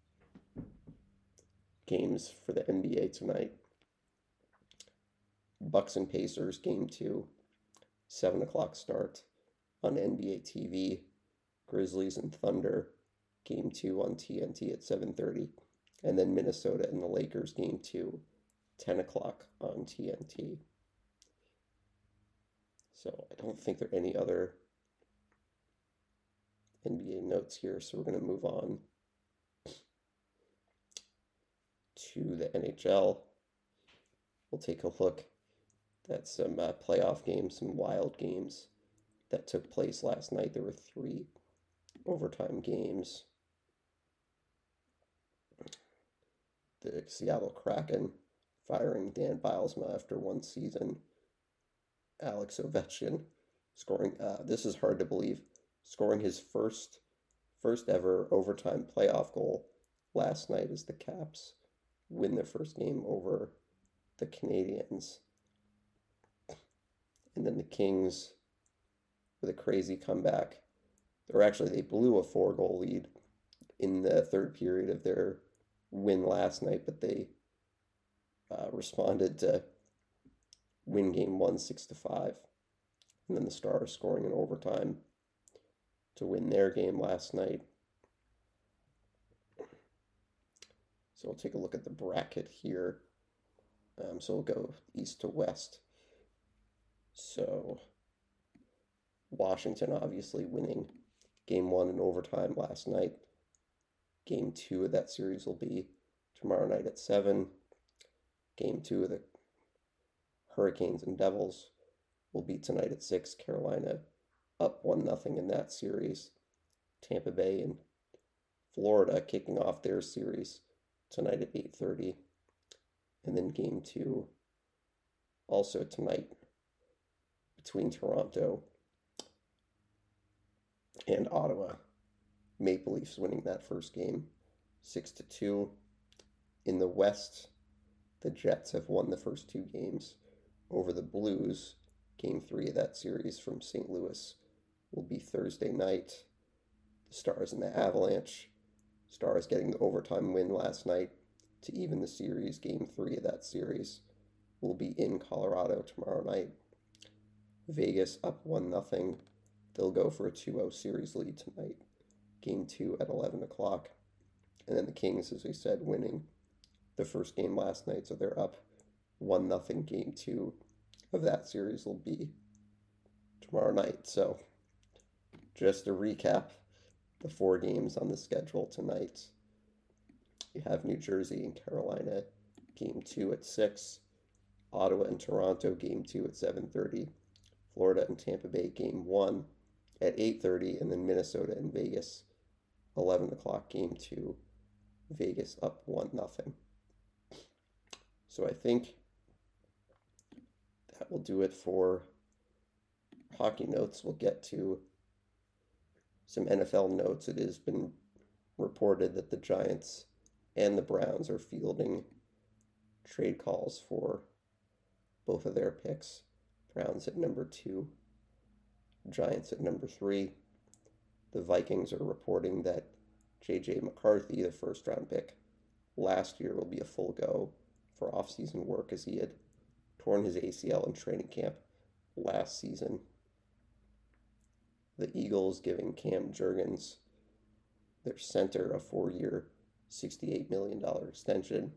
games for the NBA tonight. Bucks and Pacers game two, 7 o'clock start on NBA TV. Grizzlies and Thunder game two on TNT at 7:30. And then Minnesota and the Lakers game two, 10 o'clock on TNT. So I don't think there are any other NBA notes here, so we're going to move on to the NHL. We'll take a look at some playoff games, some wild games that took place last night. There were 3 overtime games. The Seattle Kraken firing Dan Bylsma after 1 season. Alex Ovechkin scoring, this is hard to believe, scoring his first ever overtime playoff goal last night as the Caps win their first game over the Canadiens. And then the Kings with a crazy comeback. They blew a 4-goal lead in the third period of their win last night, but they responded to win game 1 6-5. And then the Stars scoring in overtime to win their game last night. So we'll take a look at the bracket here. So we'll go east to west. So Washington obviously winning game 1 in overtime last night. Game 2 of that series will be tomorrow night at 7. Game 2 of the Hurricanes and Devils will be tonight at 6. Carolina up 1-0 in that series. Tampa Bay and Florida kicking off their series tonight at 8:30. And then game 2 also tonight between Toronto and Ottawa. Maple Leafs winning that first game 6-2. In the West, the Jets have won the first 2 games over the Blues. Game 3 of that series from St. Louis will be Thursday night. The Stars and the Avalanche. Stars getting the overtime win last night to even the series. Game 3 of that series will be in Colorado tomorrow night. Vegas up 1-0. They'll go for a 2-0 series lead tonight. Game 2 at 11 o'clock. And then the Kings, as we said, winning the first game last night, so they're up 1-0. Game 2 of that series will be tomorrow night. So just to recap the 4 games on the schedule tonight. You have New Jersey and Carolina, game 2 at 6. Ottawa and Toronto, game 2 at 7:30. Florida and Tampa Bay, game 1 at 8:30. And then Minnesota and Vegas, 11 o'clock, game 2. Vegas up 1-0. So I think that will do it for hockey notes. We'll get to some NFL notes. It has been reported that the Giants and the Browns are fielding trade calls for both of their picks. Browns at number 2, Giants at number 3. The Vikings are reporting that J.J. McCarthy, the first-round pick last year, will be a full go for off-season work as he had torn his ACL in training camp last season. The Eagles giving Cam Jurgens, their center, a 4-year, $68 million extension.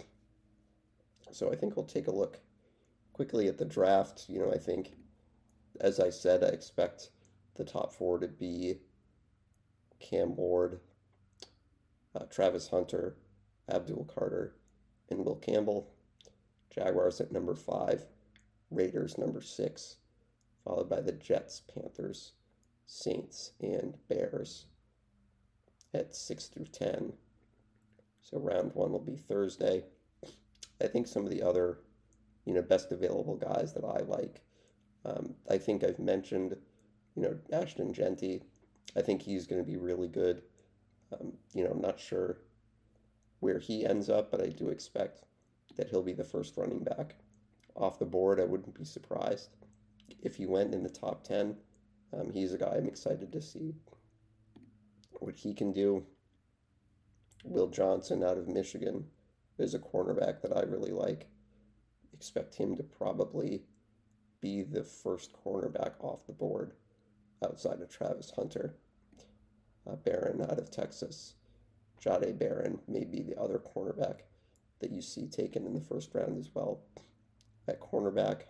So I think we'll take a look quickly at the draft. I think As I said, I expect the top four to be Cam Ward, Travis Hunter, Abdul Carter, and Will Campbell. Jaguars at number 5, Raiders number 6, followed by the Jets, Panthers, Saints, and Bears at 6 through 10. So round one will be Thursday. I think some of the other, best available guys that I like. I think I've mentioned, Ashton Jeanty. I think he's going to be really good. I'm not sure where he ends up, but I do expect that he'll be the first running back off the board. I wouldn't be surprised if he went in the top 10. He's a guy I'm excited to see what he can do. Will Johnson out of Michigan is a cornerback that I really like. Expect him to probably be the first cornerback off the board outside of Travis Hunter. Barron out of Texas. Jahdae Barron may be the other cornerback that you see taken in the first round as well. At cornerback.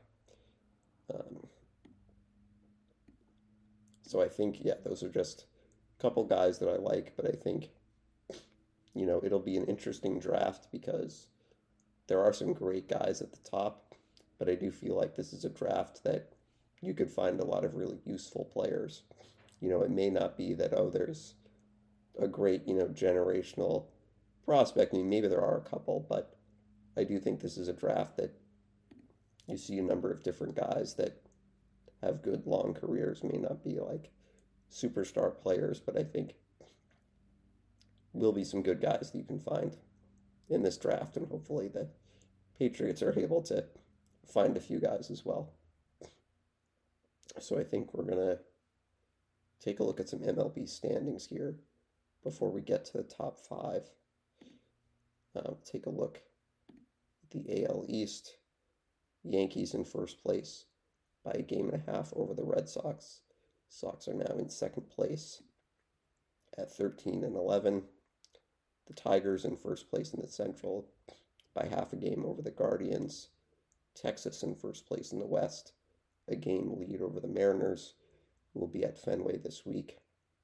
So I think, those are just a couple guys that I like, but I think, it'll be an interesting draft because there are some great guys at the top, but I do feel like this is a draft that you could find a lot of really useful players. It may not be that, there's a great, generational prospect. I mean, maybe there are a couple, but I do think this is a draft that you see a number of different guys that have good long careers, may not be like superstar players, but I think will be some good guys that you can find in this draft, and hopefully the Patriots are able to find a few guys as well. So I think we're going to take a look at some MLB standings here before we get to the top 5. Take a look at the AL East. Yankees in first place by a game and a half over the Red Sox. Sox are now in second place at 13-11. The Tigers in first place in the Central by half a game over the Guardians. Texas in first place in the West, a game lead over the Mariners, who will be at Fenway this week.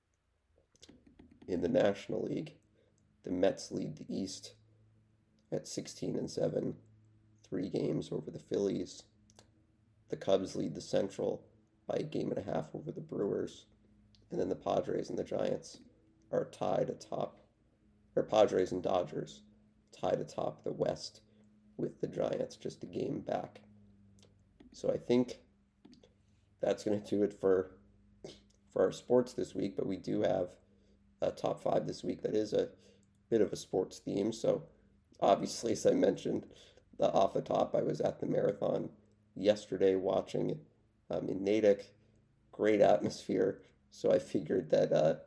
In the National League, the Mets lead the East at 16-7, 3 games over the Phillies. The Cubs lead the Central by a game and a half over the Brewers. And then the Padres and the Giants are tied atop, or Padres and Dodgers tied atop the West with the Giants just a game back. So I think that's going to do it for our sports this week, but we do have a top 5 this week that is a bit of a sports theme. So obviously, as I mentioned off the top, I was at the marathon yesterday watching in Natick. Great atmosphere. So I figured that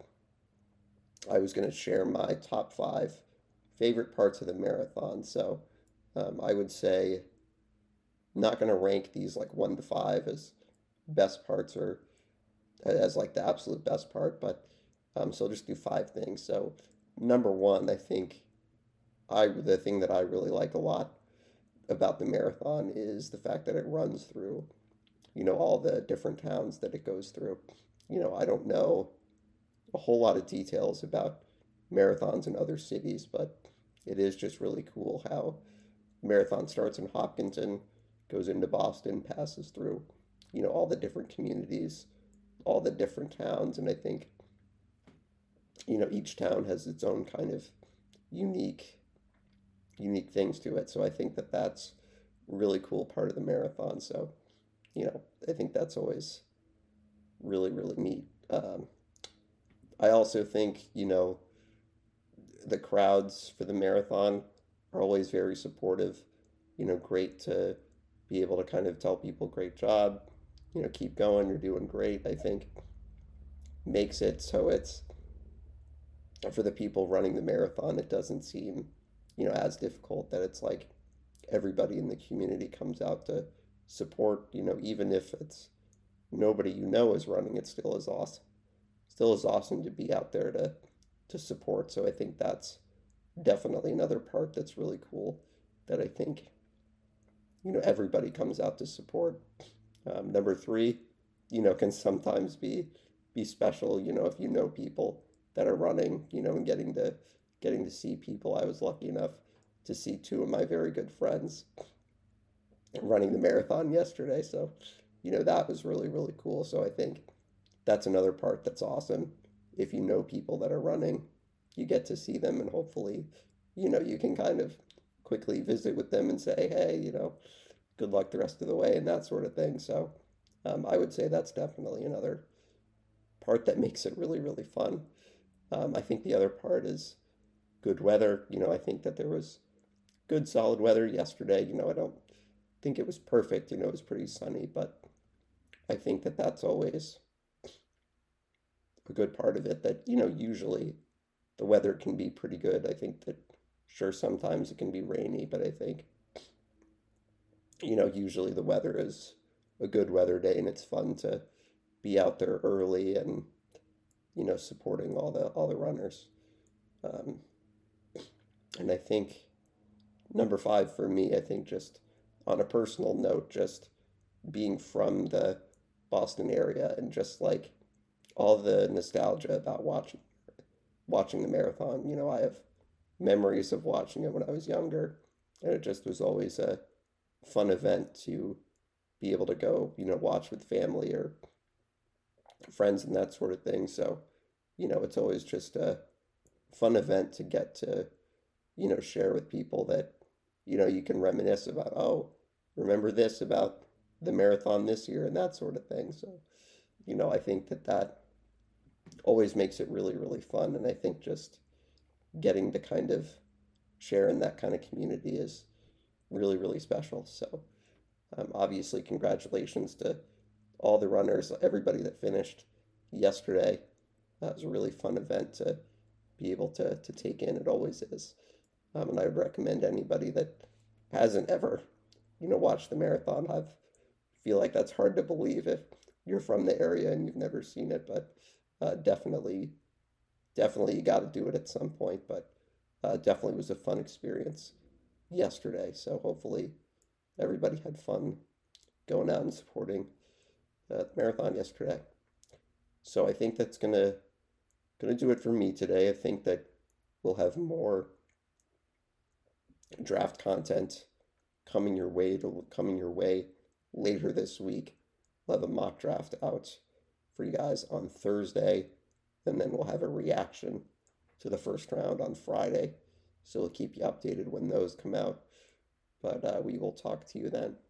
I was going to share my top 5 favorite parts of the marathon. So I would say, not going to rank these like 1 to 5 as best parts or as like the absolute best part, but so I'll just do 5 things. So number 1, I think the thing that I really like a lot about the marathon is the fact that it runs through, all the different towns that it goes through. I don't know a whole lot of details about marathons in other cities, but it is just really cool how marathon starts in Hopkinton, goes into Boston, passes through, all the different communities, all the different towns, and I think, each town has its own kind of unique things to it. So I think that that's a really cool part of the marathon. So, I think that's always really, really neat. I also think, the crowds for the marathon are always very supportive. Great to be able to kind of tell people, great job, keep going, you're doing great. I think makes it so it's, for the people running the marathon, it doesn't seem, as difficult, that it's like everybody in the community comes out to support, even if it's nobody is running, it still is awesome. Still is awesome to be out there to support. So I think that's definitely another part that's really cool that I think, everybody comes out to support. Number 3, can sometimes be special, if you know people that are running, and getting to see people. I was lucky enough to see two of my very good friends running the marathon yesterday. So, that was really, really cool. So I think that's another part that's awesome. If you know people that are running, you get to see them, and hopefully, you can kind of quickly visit with them and say, hey, good luck the rest of the way and that sort of thing. So I would say that's definitely another part that makes it really, really fun. I think the other part is good weather. I think that there was good, solid weather yesterday. I don't think it was perfect. It was pretty sunny, but I think that that's always a good part of it that, usually the weather can be pretty good. I think that, sure, sometimes it can be rainy, but I think, usually the weather is a good weather day and it's fun to be out there early and, supporting all the runners. Um, and I think number five for me, I think just on a personal note, just being from the Boston area and just like all the nostalgia about watching the marathon. I have memories of watching it when I was younger, and it just was always a fun event to be able to go, watch with family or friends and that sort of thing. So, it's always just a fun event to get to, share with people that, you can reminisce about, oh, remember this about the marathon this year and that sort of thing. So, I think that always makes it really, really fun. And I think just getting to kind of share in that kind of community is really, really special. So, obviously, congratulations to all the runners, everybody that finished yesterday. That was a really fun event to be able to take in. It always is. And I would recommend anybody that hasn't ever, watched the marathon. I feel like that's hard to believe if you're from the area and you've never seen it, but definitely, definitely you got to do it at some point. But definitely was a fun experience yesterday. So hopefully everybody had fun going out and supporting the marathon yesterday. So I think that's gonna do it for me today. I think that we'll have more draft content coming your way later this week. We'll have a mock draft out for you guys on Thursday, and then we'll have a reaction to the first round on Friday. So we'll keep you updated when those come out. But we will talk to you then.